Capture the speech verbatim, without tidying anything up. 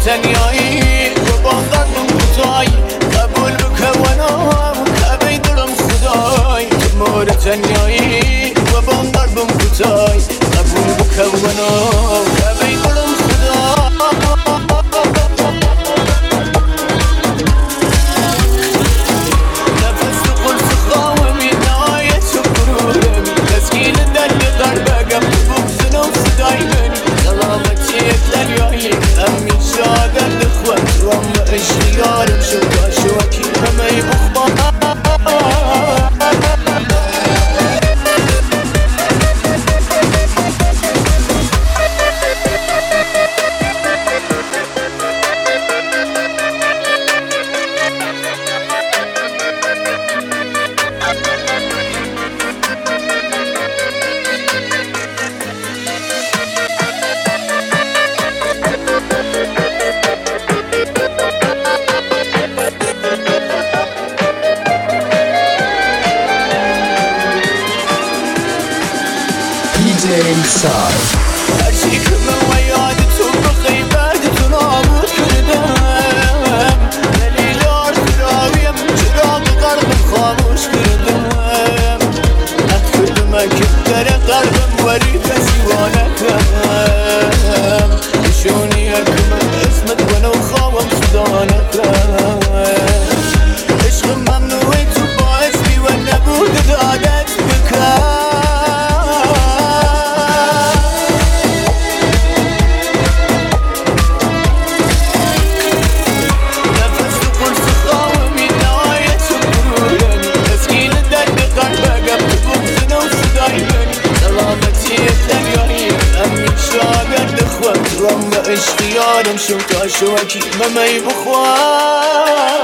تنیایی و با قلبم کوتاهی قبول بکنم کعبه دلم خدای تو مور تنیایی و با قلبم کوتاهی قبول بکنم کعبه دلم خدای نفس قرص خواهمی نهایت شکرورم تسکین درد قلبگم بغزن و صدای منی سلامتی دریایی همیشه درد خود رام اشتیارم شد شوکی همه بخواه Inside. هر چی که من و یاد تو بخی بعد تو نابود کردم دلیل آرزویم چراغ قلبم خاموش کردم نت کردم که در قلبم وری پسیوانه کردم نشونی هرکم اسمت و نو خوابم صدانه کردم عشق ممنوعی تو باعث بی و نبود دادت بکن رام اشتیارم شو تا شوکی ممی بخواه